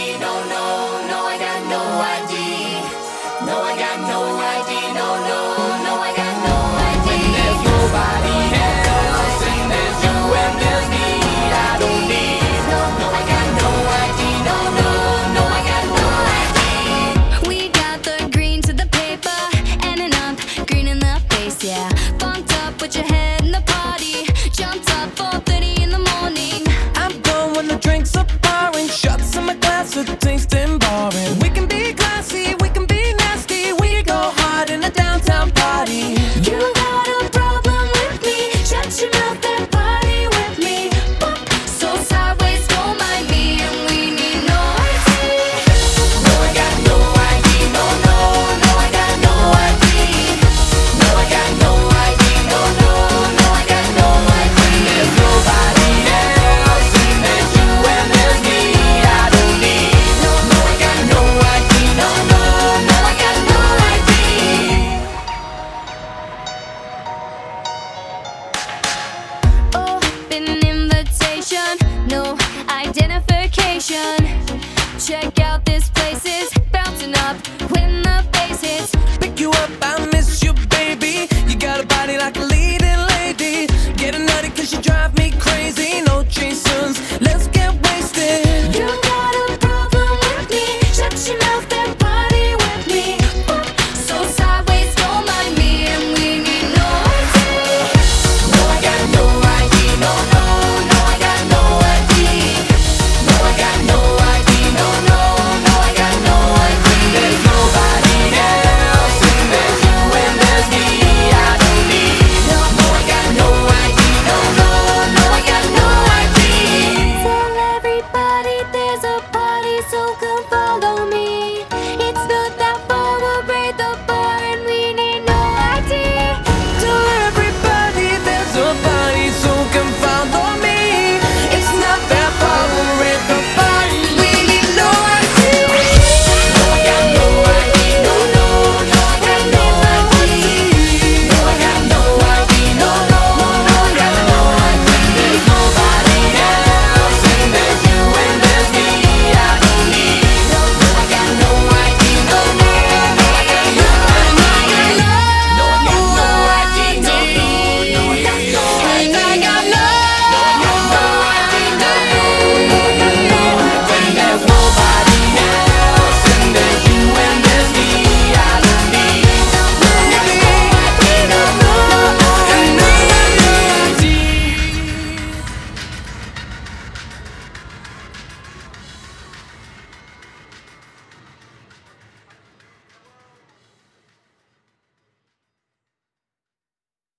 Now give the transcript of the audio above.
ID, no, no, no, I got no ID. No, I got no ID, no, no, no, I got no ID. When there's nobody else, and there's you and there's me, I don't need. No, no, I got no ID, no, no, no, I got no ID. We got the green to the paper and enough green in the face, yeah. Bunked up with your head in the party, jumped up 4:30 in the morning. I'm done when the drinks are pouring, shots in my glass are tasting boring. We can be classy, we can be nasty, we go hard in a downtown party. You got a problem with me? Shut your mouth and party with me. So sideways, don't mind me, and we need no ID. No, I got no ID, no, no, no, I got no ID. No, I got no ID, no, no, no, I got no ID. There's nobody else, and there's you and there's me, I don't need. No, no, I got no ID, no, no, no, I got no ID. Open invitation, no identification. Check out this place is bouncing up when the bass hits. Pick you up, I miss you, baby. You got a body like a